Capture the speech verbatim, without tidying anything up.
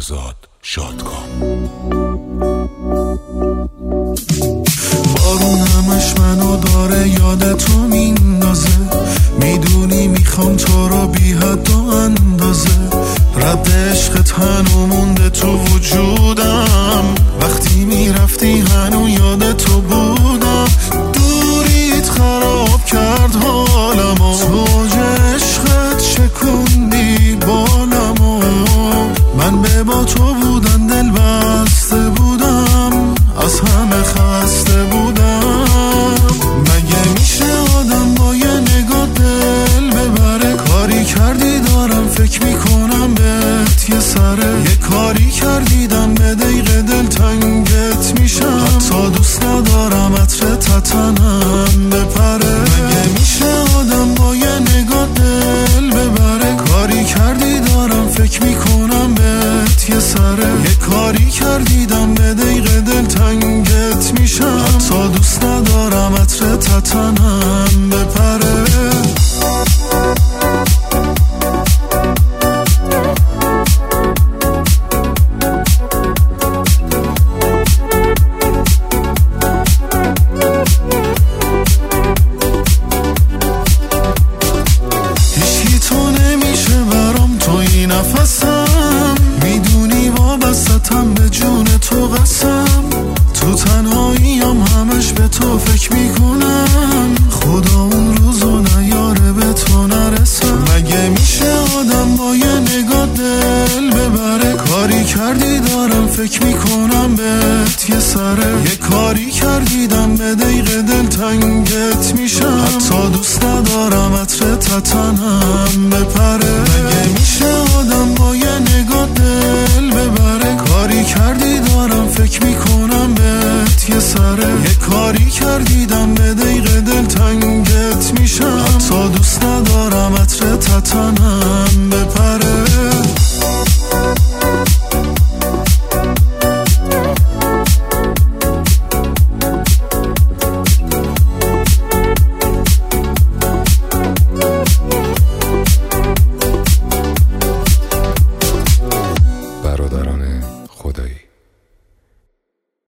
فرزاد شادکام. بارون همش منو داره یاد تو میندازه، میدونی میخوام تو رو بی حد و اندازه، رد عشقت هنو مونده تو وجودم، وقتی میرفتی هنو یاد تو بودم، دوریت خراب کرد حالمو، توج عشقت شکوندی بالمو، من به با تو بودن دل بسته بودم، از همه خسته بودم، مگه میشه آدم با یه نگاه دل ببره، کاری کردی دارم فکر میکنم بهت یه سره، یه کاری کردیدم به دقیقه دل تنگت میشم، حتی دوست ندارم عطر تتنم بپره، مگه میشه آدم با یه نگاه دل ببره، کاری کردی دارم فکر میکنم بهت یه سره، یه کاری کردیدم به دقیقه دل تنگت میشم، حتی دوست ندارم عطر تتنم بپره. هیچی تو نمیشه برام توی نفسم، میدونی وابستم به جون تو قسم، تو تنهاییم همش به تو فکر میکنم، خدا اون روزو نیاره به تو نرسم، مگه میشه آدم با یه نگاه دل ببره، کاری کردی دارم فکر میکنم بهت یه سره، یه کاری کردیدم به دقیقه دل تنگت میشم، حتی دوست ندارم عطر تتنم بپره، مگه میشه